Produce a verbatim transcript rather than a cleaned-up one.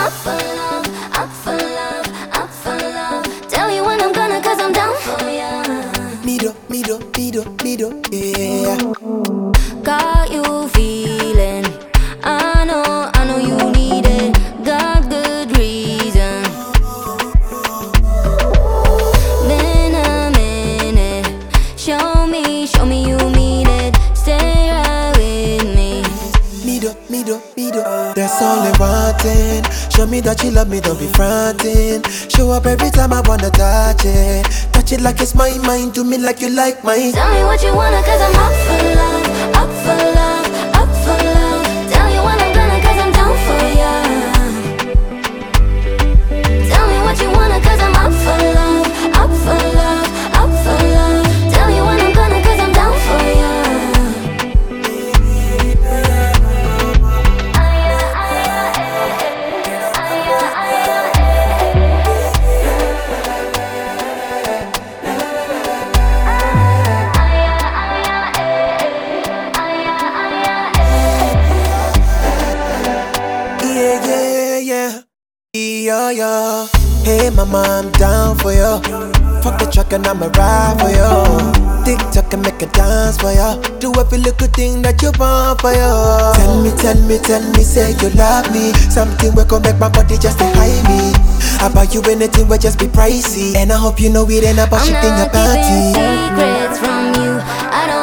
up for love, up for love, up for love. Tell you when I'm gonna, cause I'm down for ya. Me do, me do, me do, me do, yeah. Got you feeling, I know, I know you need it. Got good reason. Been a minute. Show me, show me you mean it. Stay right with me. Me do, me do, me do. That's all I wantin'. Show me that you love me, don't be frontin'. Show up every time I wanna touch it. Touch it like it's my mind, do me like you like mine. Tell me what you wanna, cause I'm up for love, up for love, up for love. Tell you when I'm gonna, cause I'm down for ya. Tell me what you wanna, cause I'm up for love, up for love, up for love. Tell you when I'm gonna, cause I'm down for ya. Yeah, yeah, yeah. Yeah, yeah. Hey, mama, I'm down for you. Fuck the truck and I'ma ride for you. TikTok and make a dance for you. Do every little thing that you want for you. Tell me, tell me, tell me, say you love me. Something will come make my body just to hide me. I buy you anything will just be pricey. And I hope you know it ain't about I'm shit in your not keeping panty. secrets from you. I don't